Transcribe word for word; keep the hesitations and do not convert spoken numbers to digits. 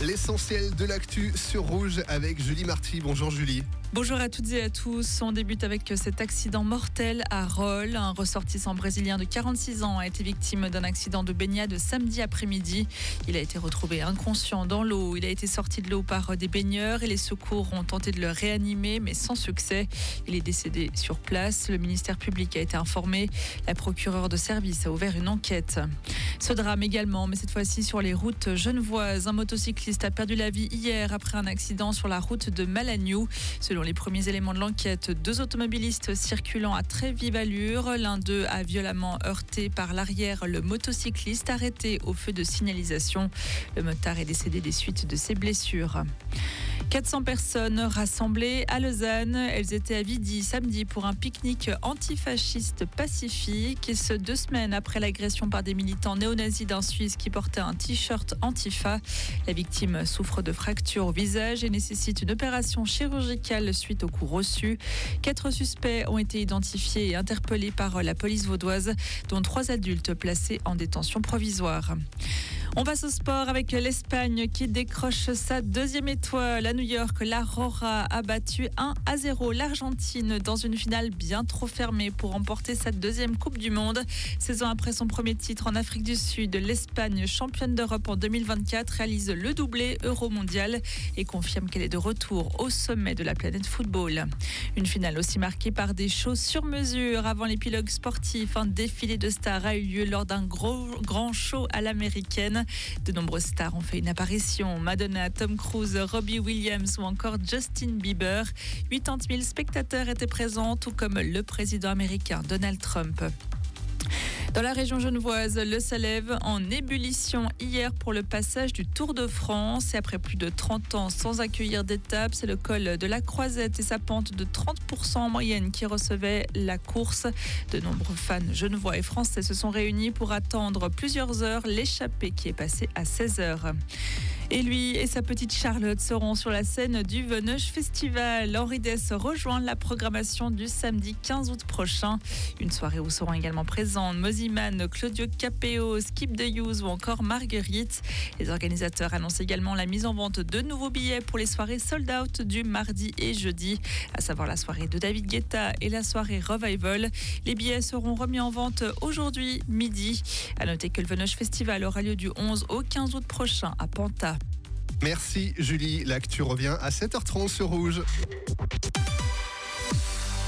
L'essentiel de l'actu sur Rouge avec Julie Marty. Bonjour Julie. Bonjour à toutes et à tous. On débute avec cet accident mortel à Rolle. Un ressortissant brésilien de quarante-six ans a été victime d'un accident de baignade samedi après-midi. Il a été retrouvé inconscient dans l'eau. Il a été sorti de l'eau par des baigneurs et les secours ont tenté de le réanimer mais sans succès. Il est décédé sur place. Le ministère public a été informé. La procureure de service a ouvert une enquête. Ce drame également, mais cette fois-ci sur les routes genevoises. Un motocycliste a perdu la vie hier après un accident sur la route de Malagnou. Selon les premiers éléments de l'enquête, deux automobilistes circulant à très vive allure. L'un d'eux a violemment heurté par l'arrière le motocycliste arrêté au feu de signalisation. Le motard est décédé des suites de ses blessures. quatre cents personnes rassemblées à Lausanne. Elles étaient à Vidi samedi pour un pique-nique antifasciste pacifique. Et ce, deux semaines après l'agression par des militants néo-nazis d'un Suisse qui portait un t-shirt Antifa. La victime souffre de fractures au visage et nécessite une opération chirurgicale suite aux coups reçus. Quatre suspects ont été identifiés et interpellés par la police vaudoise, dont trois adultes placés en détention provisoire. On passe au sport avec l'Espagne qui décroche sa deuxième étoile. À New York, l'Aurora a battu un à zéro l'Argentine dans une finale bien trop fermée pour remporter sa deuxième Coupe du Monde. Seize ans après son premier titre en Afrique du Sud, l'Espagne, championne d'Europe en deux mille vingt-quatre, réalise le doublé Euro-mondial et confirme qu'elle est de retour au sommet de la planète football. Une finale aussi marquée par des shows sur mesure. Avant l'épilogue sportif, un défilé de stars a eu lieu lors d'un gros, grand show à l'américaine. De nombreuses stars ont fait une apparition. Madonna, Tom Cruise, Robbie Williams ou encore Justin Bieber. quatre-vingt mille spectateurs étaient présents, tout comme le président américain Donald Trump. Dans la région genevoise, le Salève en ébullition hier pour le passage du Tour de France. Et après plus de trente ans sans accueillir d'étape, c'est le col de la Croisette et sa pente de trente pour cent en moyenne qui recevait la course. De nombreux fans genevois et français se sont réunis pour attendre plusieurs heures l'échappée qui est passée à seize heures. Et lui et sa petite Charlotte seront sur la scène du Veneuge Festival. Henri Dess rejoint la programmation du samedi quinze août prochain. Une soirée où seront également présentes Moziman, Claudio Capéo, Skip de Hughes ou encore Marguerite. Les organisateurs annoncent également la mise en vente de nouveaux billets pour les soirées sold out du mardi et jeudi, à savoir la soirée de David Guetta et la soirée Revival. Les billets seront remis en vente aujourd'hui midi. À noter que le Veneuge Festival aura lieu du onze au quinze août prochain à Panta. Merci Julie, l'actu revient à sept heures trente sur Rouge.